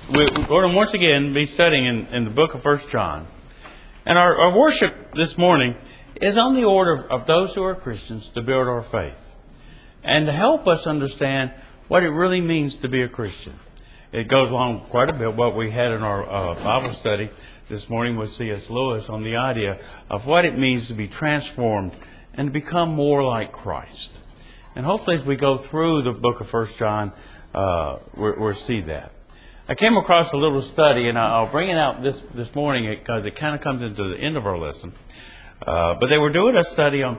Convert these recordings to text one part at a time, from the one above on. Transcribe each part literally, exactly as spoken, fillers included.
we're going to once again be studying in, in the book of First John. And our, our worship this morning is on the order of, of those who are Christians to build our faith and to help us understand what it really means to be a Christian. It goes along quite a bit what we had in our uh, Bible study this morning with C S Lewis on the idea of what it means to be transformed and to become more like Christ. And hopefully as we go through the book of First John, uh, we'll, we'll see that. I came across a little study, and I'll bring it out this, this morning because it kind of comes into the end of our lesson. Uh, but they were doing a study on,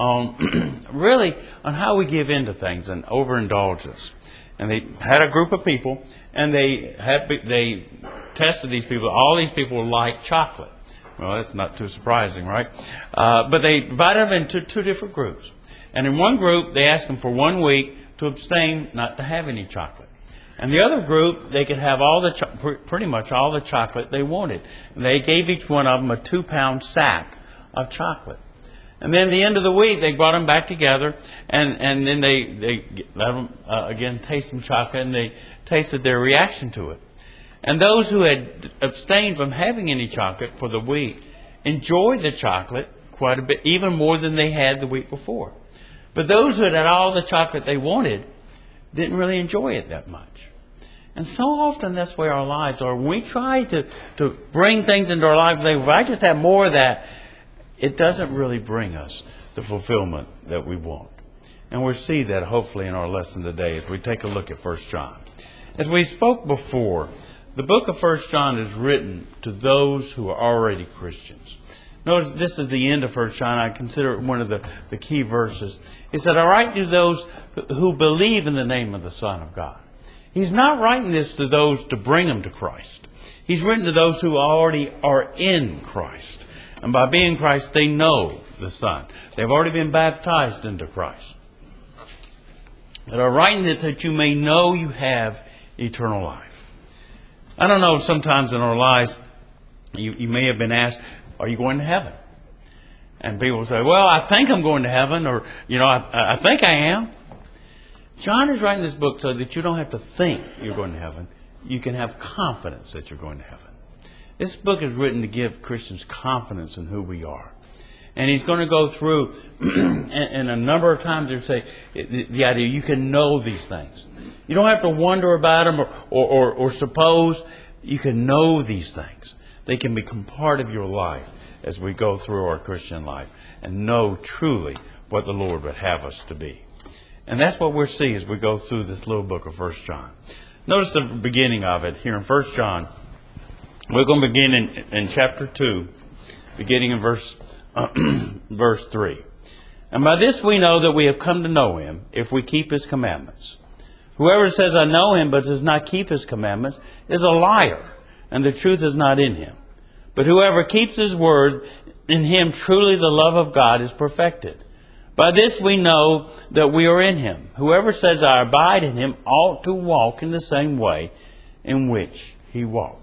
on really on how we give in to things and overindulgence. And they had a group of people, and they had they tested these people. All these people like chocolate. Well, that's not too surprising, right? Uh, but they divided them into two different groups. And in one group, they asked them for one week to abstain, not to have any chocolate. And the other group, they could have all the cho- pretty much all the chocolate they wanted. And they gave each one of them a two-pound sack of chocolate. And then at the end of the week, they brought them back together, and, and then they, they let them, uh, again, taste some chocolate, and they tasted their reaction to it. And those who had abstained from having any chocolate for the week enjoyed the chocolate quite a bit, even more than they had the week before. But those who had had all the chocolate they wanted didn't really enjoy it that much. And so often that's the way our lives are. When we try to, to bring things into our lives, like, if I just have more of that, it doesn't really bring us the fulfillment that we want. And we'll see that hopefully in our lesson today as we take a look at First John. As we spoke before, the book of First John is written to those who are already Christians. Notice this is the end of First John. I consider it one of the, the key verses. He said, I write to those who believe in the name of the Son of God. He's not writing this to those to bring them to Christ. He's written to those who already are in Christ. And by being Christ, they know the Son. They've already been baptized into Christ. But I'm writing it that you may know you have eternal life. I don't know, sometimes in our lives, you, you may have been asked, are you going to heaven? And people say, well, I think I'm going to heaven, or, you know, I, I think I am. John is writing this book so that you don't have to think you're going to heaven. You can have confidence that you're going to heaven. This book is written to give Christians confidence in who we are. And he's going to go through, and, and a number of times he'll say the, the idea you can know these things. You don't have to wonder about them or, or, or, or suppose. You can know these things. They can become part of your life as we go through our Christian life and know truly what the Lord would have us to be. And that's what we'll see as we go through this little book of First John. Notice the beginning of it here in First John. We're going to begin in, in chapter two, beginning in verse, uh, verse three. And by this we know that we have come to know Him, if we keep His commandments. Whoever says, I know Him, but does not keep His commandments, is a liar, and the truth is not in him. But whoever keeps His word, in him truly the love of God is perfected. By this we know that we are in Him. Whoever says, I abide in Him, ought to walk in the same way in which He walked.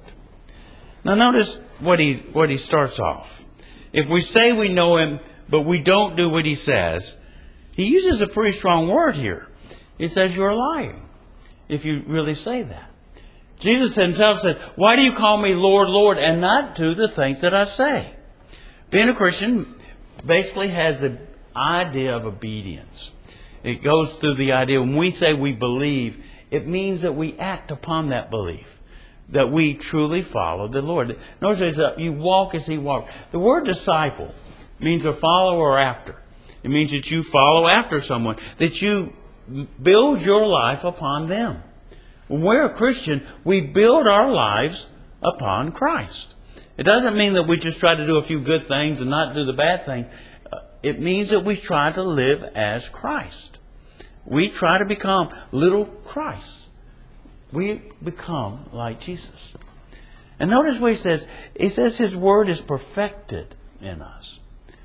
Now notice what he, what he starts off. If we say we know Him, but we don't do what He says, he uses a pretty strong word here. He says you're lying if you really say that. Jesus Himself said, why do you call me Lord, Lord, and not do the things that I say? Being a Christian basically has the idea of obedience. It goes through the idea when we say we believe, it means that we act upon that belief, that we truly follow the Lord. Notice that you walk as He walked. The word disciple means a follower or after. It means that you follow after someone, that you build your life upon them. When we're a Christian, we build our lives upon Christ. It doesn't mean that we just try to do a few good things and not do the bad things. It means that we try to live as Christ. We try to become little Christs. We become like Jesus. And notice what he says. He says His word is perfected in us.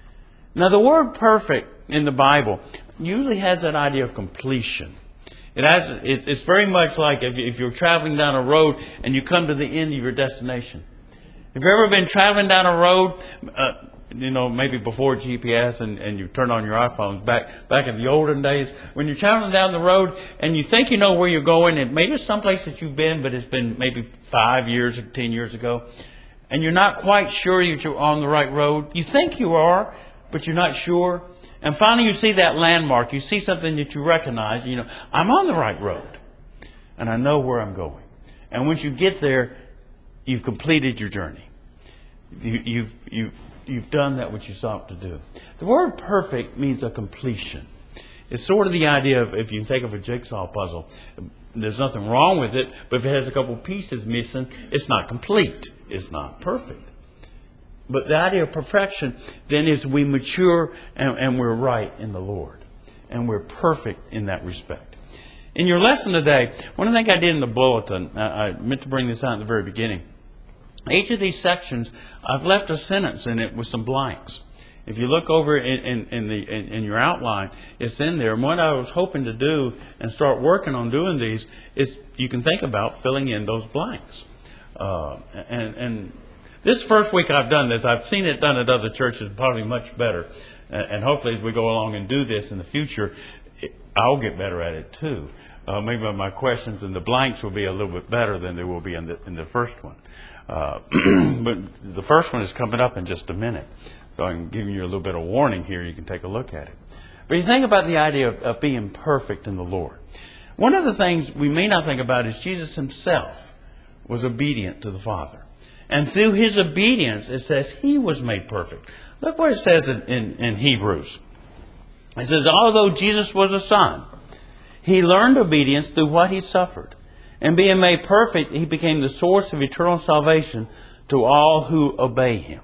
Now the word perfect in the Bible usually has that idea of completion. It has, it's, it's very much like if, if you're traveling down a road and you come to the end of your destination. If you've ever been traveling down a road, uh, you know, maybe before G P S and, and you turn on your iPhones, back back in the olden days, when you're traveling down the road and you think you know where you're going, and maybe it's someplace that you've been, but it's been maybe five years or ten years ago, and you're not quite sure that you're on the right road. You think you are, but you're not sure. And finally you see that landmark. You see something that you recognize. You know, I'm on the right road, and I know where I'm going. And once you get there, you've completed your journey. You, you've, you've, you've done that which you sought to do. The word perfect means a completion. It's sort of the idea of, if you think of a jigsaw puzzle, there's nothing wrong with it, but if it has a couple pieces missing, it's not complete. It's not perfect. But the idea of perfection then is we mature and, and we're right in the Lord. And we're perfect in that respect. In your lesson today, one of the things I did in the bulletin, I, I meant to bring this out at the very beginning. Each of these sections, I've left a sentence in it with some blanks. If you look over in, in, in, the, in, in your outline, it's in there. And what I was hoping to do and start working on doing these is you can think about filling in those blanks. Uh, and, and this first week I've done this. I've seen it done at other churches, probably much better. And hopefully as we go along and do this in the future, I'll get better at it too. Uh, maybe my questions in the blanks will be a little bit better than they will be in the, in the first one. Uh, but the first one is coming up in just a minute. So I'm giving you a little bit of warning here. You can take a look at it. But you think about the idea of, of being perfect in the Lord. One of the things we may not think about is Jesus himself was obedient to the Father. And through his obedience, it says he was made perfect. Look what it says in, in, in Hebrews. It says, although Jesus was a son, he learned obedience through what he suffered. And being made perfect, he became the source of eternal salvation to all who obey him.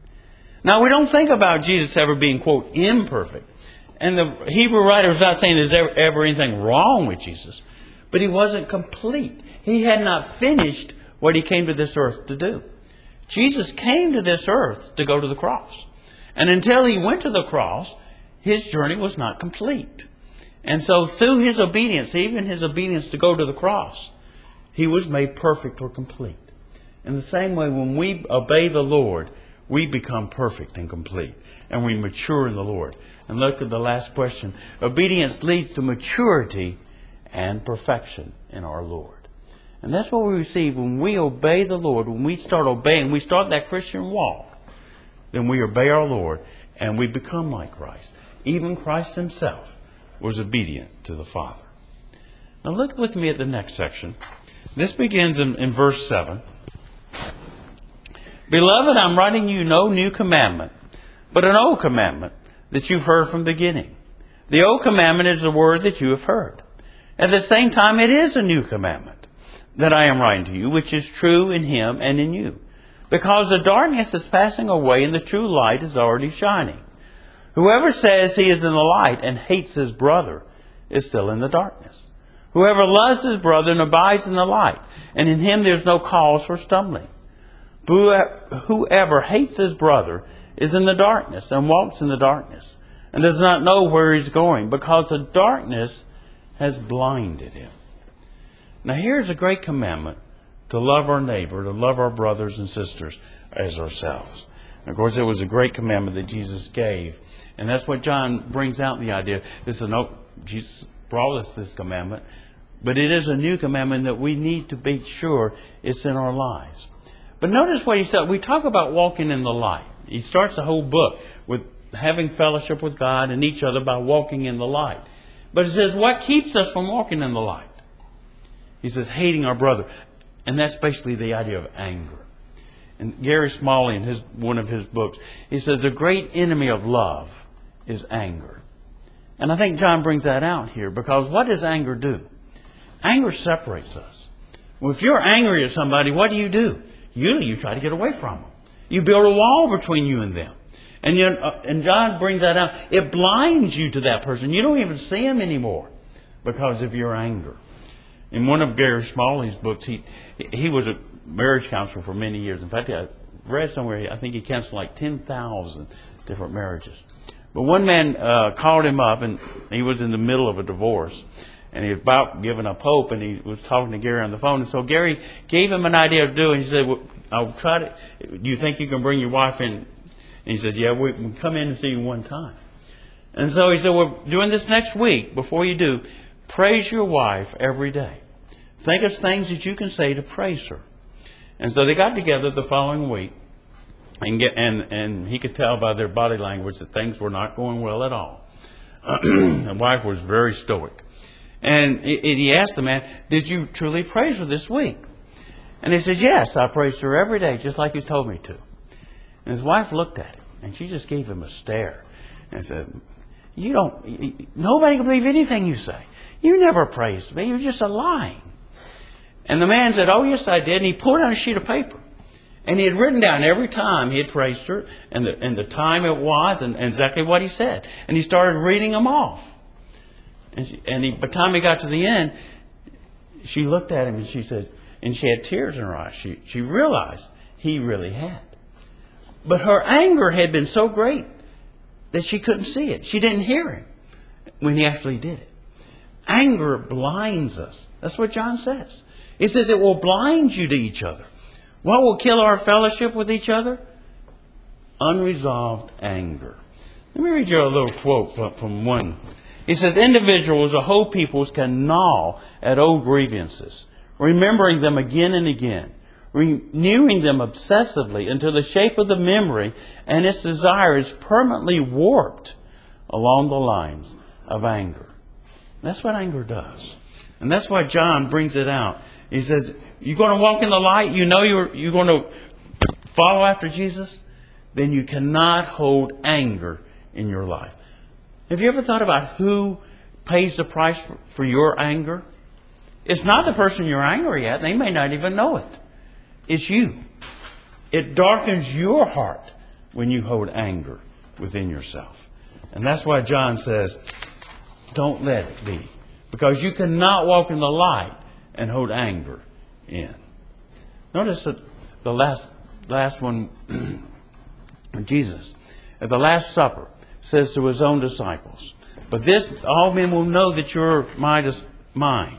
Now, we don't think about Jesus ever being, quote, imperfect. And the Hebrew writer is not saying there's ever, ever anything wrong with Jesus. But he wasn't complete. He had not finished what he came to this earth to do. Jesus came to this earth to go to the cross. And until he went to the cross, his journey was not complete. And so through his obedience, even his obedience to go to the cross, he was made perfect or complete. In the same way, when we obey the Lord, we become perfect and complete. And we mature in the Lord. And look at the last question. Obedience leads to maturity and perfection in our Lord. And that's what we receive when we obey the Lord. When we start obeying, we start that Christian walk. Then we obey our Lord and we become like Christ. Even Christ himself was obedient to the Father. Now look with me at the next section. This begins in, in verse seven. Beloved, I'm writing you no new commandment, but an old commandment that you've heard from the beginning. The old commandment is the word that you have heard. At the same time, it is a new commandment that I am writing to you, which is true in him and in you. Because the darkness is passing away and the true light is already shining. Whoever says he is in the light and hates his brother is still in the darkness. Whoever loves his brother and abides in the light, and in him there's no cause for stumbling. Whoever hates his brother is in the darkness and walks in the darkness and does not know where he's going because the darkness has blinded him. Now here's a great commandment to love our neighbor, to love our brothers and sisters as ourselves. And of course, it was a great commandment that Jesus gave. And that's what John brings out the idea. This is no, Jesus brought us this commandment, but it is a new commandment that we need to be sure it's in our lives. But notice what he said. We talk about walking in the light. He starts the whole book with having fellowship with God and each other by walking in the light. But it says, what keeps us from walking in the light? He says, hating our brother. And that's basically the idea of anger. And Gary Smalley, in his, one of his books, he says, the great enemy of love is anger. And I think John brings that out here, because what does anger do? Anger separates us. Well, if you're angry at somebody, what do you do? Usually you try to get away from them. You build a wall between you and them. And, you, uh, and John brings that out. It blinds you to that person. You don't even see him anymore because of your anger. In one of Gary Smalley's books, he he was a marriage counselor for many years. In fact, I read somewhere, I think he counseled like ten thousand different marriages. But one man uh, called him up, and he was in the middle of a divorce. And he was about giving up hope, and he was talking to Gary on the phone. And so Gary gave him an idea of doing. He said, well, I'll try to, do you think you can bring your wife in And he said, yeah, we can come in and see you one time. And so he said, well, doing this next week, before you do, praise your wife every day. Think of things that you can say to praise her. And so they got together the following week. And, get, and, and he could tell by their body language that things were not going well at all. The wife was very stoic. And he asked the man, did you truly praise her this week? And he says, yes, I praised her every day, just like you told me to. And his wife looked at him, and she just gave him a stare and said, you don't, nobody can believe anything you say. You never praised me. You're just a lying. And the man said, oh, yes, I did. And he pulled out a sheet of paper. And he had written down every time he had praised her and the, and the time it was and, and exactly what he said. And he started reading them off. And, she, and he, by the time he got to the end, she looked at him and she said, and she had tears in her eyes. She, she realized he really had. But her anger had been so great that she couldn't see it. She didn't hear him when he actually did it. Anger blinds us. That's what John says. He says it will blind you to each other. What will kill our fellowship with each other? Unresolved anger. Let me read you a little quote from, from one. He says, individuals or whole peoples can gnaw at old grievances, remembering them again and again, renewing them obsessively until the shape of the memory and its desire is permanently warped along the lines of anger. That's what anger does. And that's why John brings it out. He says, you're going to walk in the light, you know you're, you're going to follow after Jesus, then you cannot hold anger in your life. Have you ever thought about who pays the price for, for your anger? It's not the person you're angry at. They may not even know it. It's you. It darkens your heart when you hold anger within yourself. And that's why John says, don't let it be. Because you cannot walk in the light and hold anger in. Notice that the last last one, Jesus, at the Last Supper, says to his own disciples, but this, all men will know that you're my, mine.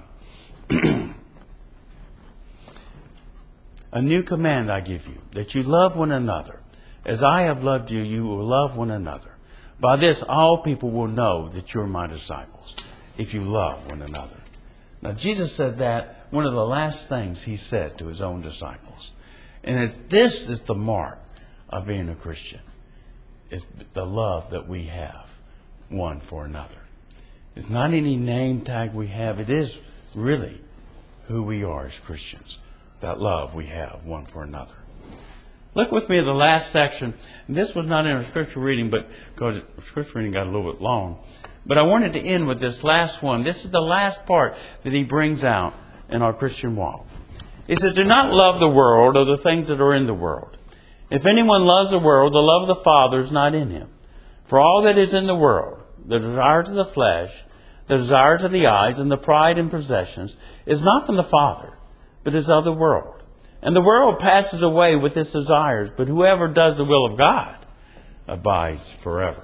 A new command I give you, that you love one another. As I have loved you, you will love one another. By this, all people will know that you're my disciples, if you love one another. Now, Jesus said that one of the last things he said to his own disciples. And it's, this is the mark of being a Christian. It's the love that we have one for another. It's not any name tag we have. It is really who we are as Christians. That love we have one for another. Look with me at the last section. This was not in our scripture reading, but because scripture reading got a little bit long. But I wanted to end with this last one. This is the last part that he brings out in our Christian walk. He said, do not love the world or the things that are in the world. If anyone loves the world, the love of the Father is not in him. For all that is in the world, the desires of the flesh, the desires of the eyes, and the pride in possessions, is not from the Father, but is of the world. And the world passes away with its desires, but whoever does the will of God abides forever.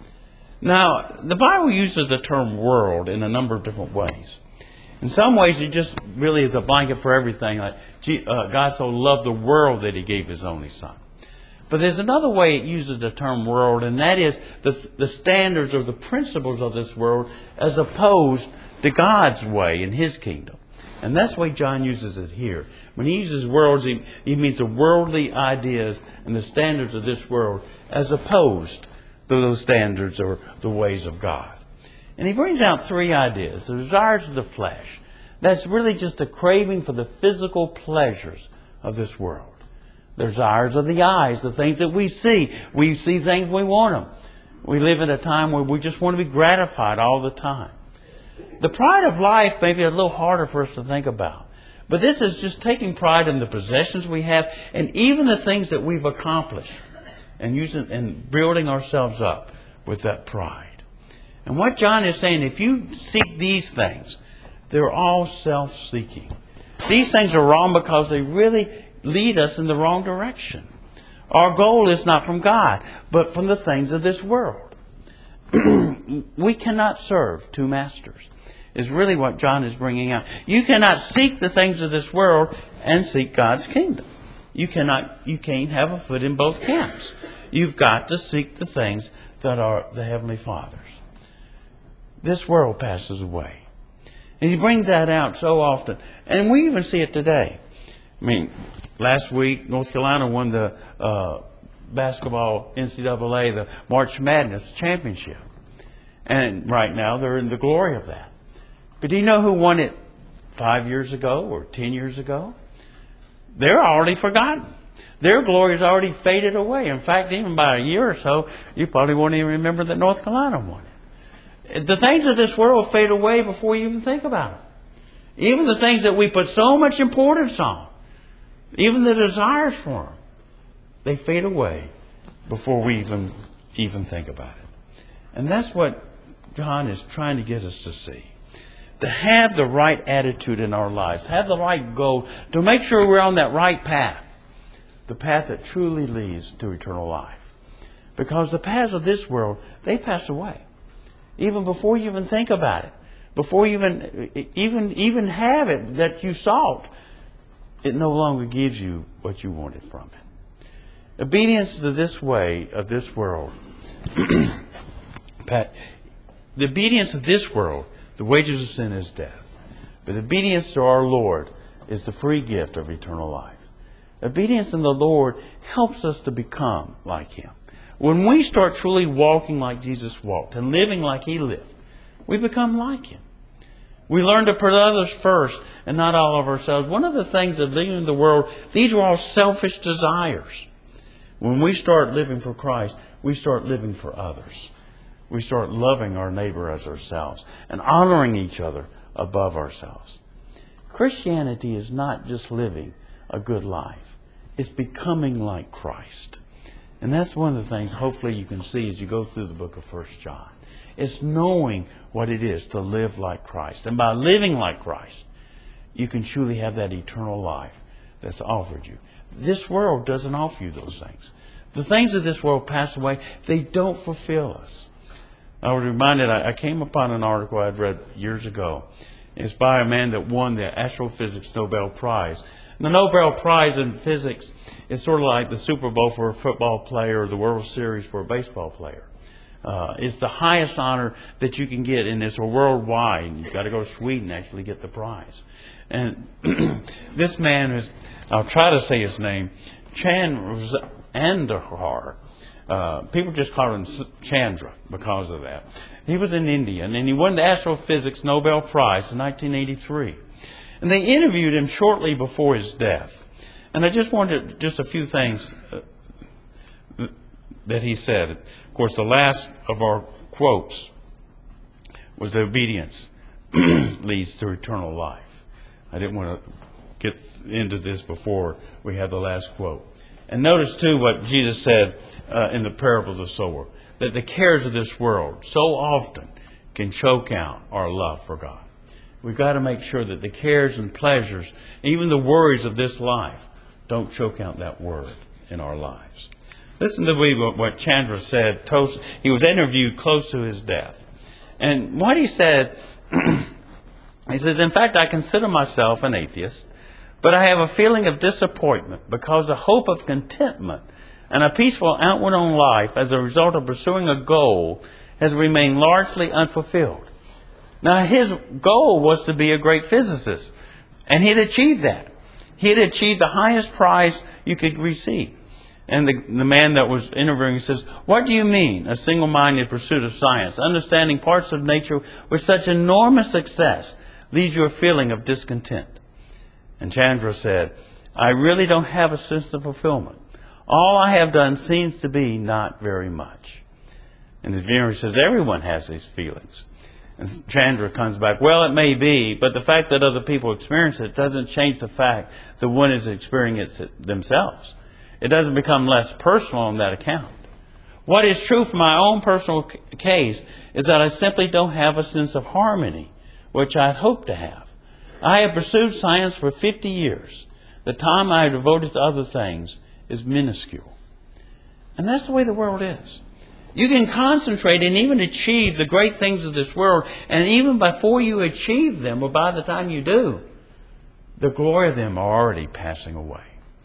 Now, the Bible uses the term world in a number of different ways. In some ways, it just really is a blanket for everything. Like uh, God so loved the world that he gave his only Son. But there's another way it uses the term world, and that is the, the standards or the principles of this world as opposed to God's way in his kingdom. And that's why John uses it here. When he uses worlds, he, he means the worldly ideas and the standards of this world as opposed to those standards or the ways of God. And he brings out three ideas. The desires of the flesh. That's really just a craving for the physical pleasures of this world. The desires of the eyes, the things that we see. We see things, we want them. We live in a time where we just want to be gratified all the time. The pride of life may be a little harder for us to think about. But this is just taking pride in the possessions we have and even the things that we've accomplished and using and building ourselves up with that pride. And what John is saying, if you seek these things, they're all self-seeking. These things are wrong because they really lead us in the wrong direction. Our goal is not from God, but from the things of this world. We cannot serve two masters, is really what John is bringing out. You cannot seek the things of this world and seek God's kingdom. You cannot, you can't have a foot in both camps. You've got to seek the things that are the Heavenly Father's. This world passes away. And he brings that out so often. And we even see it today. I mean, last week, North Carolina won the uh, basketball N C double A, the March Madness championship. And right now, they're in the glory of that. But do you know who won it five years ago or ten years ago? They're already forgotten. Their glory has already faded away. In fact, even by a year or so, you probably won't even remember that North Carolina won it. The things of this world fade away before you even think about them. Even the things that we put so much importance on, even the desires for them, they fade away before we even, even think about it. And that's what John is trying to get us to see. To have the right attitude in our lives, have the right goal, to make sure we're on that right path. The path that truly leads to eternal life. Because the paths of this world, they pass away. Even before you even think about it. Before you even, even, even have it that you sought, it no longer gives you what you wanted from it. Obedience to this way of this world, Pat, the obedience of this world, the wages of sin is death. But obedience to our Lord is the free gift of eternal life. Obedience in the Lord helps us to become like Him. When we start truly walking like Jesus walked and living like He lived, we become like Him. We learn to put others first and not all of ourselves. One of the things of living in the world, these are all selfish desires. When we start living for Christ, we start living for others. We start loving our neighbor as ourselves and honoring each other above ourselves. Christianity is not just living a good life. It's becoming like Christ. And that's one of the things hopefully you can see as you go through the book of First John. It's knowing what it is to live like Christ. And by living like Christ, you can truly have that eternal life that's offered you. This world doesn't offer you those things. The things of this world pass away. They don't fulfill us. I was reminded, I came upon an article I'd read years ago. It's by a man that won the Astrophysics Nobel Prize. And the Nobel Prize in physics is sort of like the Super Bowl for a football player or the World Series for a baseball player. Uh, it's the highest honor that you can get, and it's a worldwide. You've got to go to Sweden to actually get the prize. And this man is, I'll try to say his name, Chandrakar. Uh, people just call him Chandra because of that. He was in India, and he won the Astrophysics Nobel Prize in nineteen eighty-three. And they interviewed him shortly before his death. And I just wanted just a few things uh, that he said. Of course, the last of our quotes was the obedience leads to eternal life. I didn't want to get into this before we have the last quote. And notice, too, what Jesus said uh, in the parable of the sower, that the cares of this world so often can choke out our love for God. We've got to make sure that the cares and pleasures, even the worries of this life, don't choke out that word in our lives. Listen to what Chandra said. He was interviewed close to his death. And what he said, he says, in fact, I consider myself an atheist, but I have a feeling of disappointment because the hope of contentment and a peaceful outward on life as a result of pursuing a goal has remained largely unfulfilled. Now, his goal was to be a great physicist, and he had achieved that. He had achieved the highest prize you could receive. And the, the man that was interviewing says, what do you mean, a single-minded pursuit of science, understanding parts of nature with such enormous success, leaves you a feeling of discontent? And Chandra said, I really don't have a sense of fulfillment. All I have done seems to be not very much. And the viewer says, everyone has these feelings. And Chandra comes back, well, it may be, but the fact that other people experience it doesn't change the fact that one is experiencing it themselves. It doesn't become less personal on that account. What is true for my own personal case is that I simply don't have a sense of harmony, which I had hoped to have. I have pursued science for fifty years. The time I have devoted to other things is minuscule. And that's the way the world is. You can concentrate and even achieve the great things of this world, and even before you achieve them, or by the time you do, the glory of them are already passing away.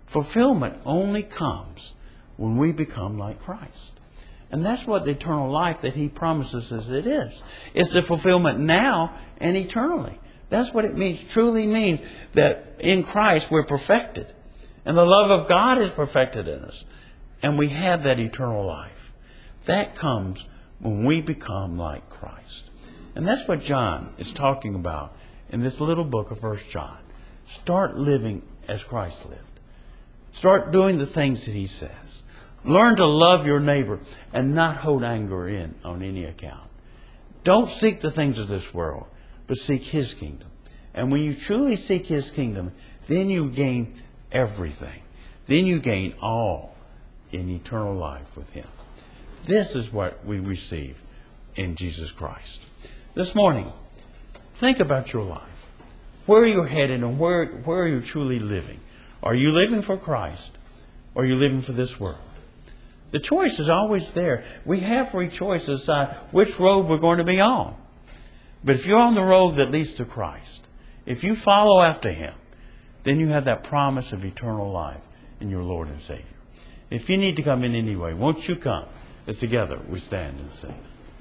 Fulfillment only comes when we become like Christ. And that's what the eternal life that He promises us it is. It's the fulfillment now and eternally. That's what it means, truly means that in Christ we're perfected. And the love of God is perfected in us. And we have that eternal life. That comes when we become like Christ. And that's what John is talking about in this little book of First John. Start living as Christ lived. Start doing the things that He says. Learn to love your neighbor and not hold anger in on any account. Don't seek the things of this world, but seek His kingdom. And when you truly seek His kingdom, then you gain everything. Then you gain all in eternal life with Him. This is what we receive in Jesus Christ. This morning, think about your life. Where are you headed and where, where are you truly living? Are you living for Christ or are you living for this world? The choice is always there. We have free choice to decide which road we're going to be on. But if you're on the road that leads to Christ, if you follow after Him, then you have that promise of eternal life in your Lord and Savior. If you need to come in anyway, won't you come? As together we stand and sing.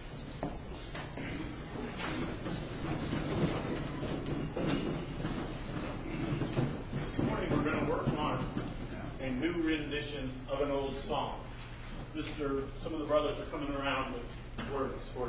This morning we're going to work on a new rendition of an old song. Mister Some of the brothers are coming around with words for you.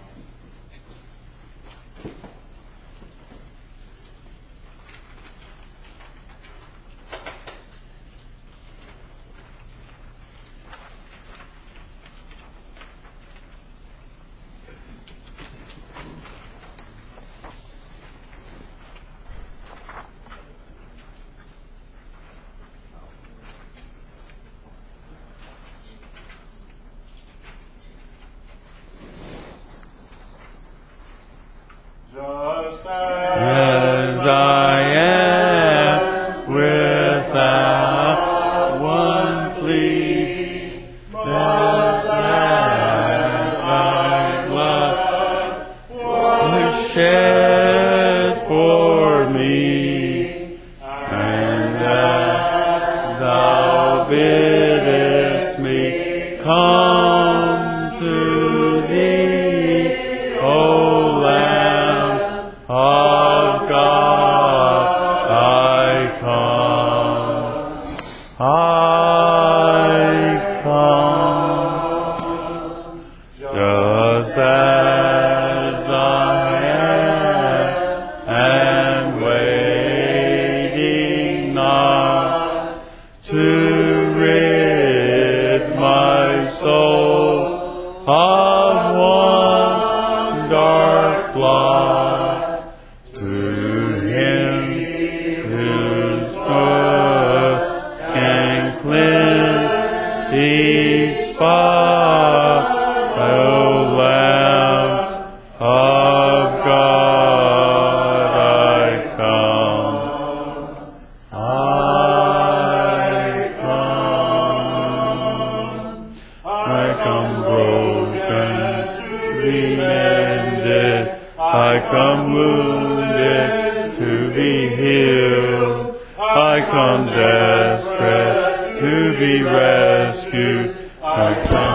Just As I am, without one plea, that thy blood was shed for me, and that thou biddest me come to thee, O Lamb of God, I come, I come, just as I am, and waiting not to rid my soul of one dark blot, to Him whose blood can cleanse these spots, O Lamb of God, I come, I come, I come broken to be mended, I come wounded to be healed, I come desperate to be rescued, I come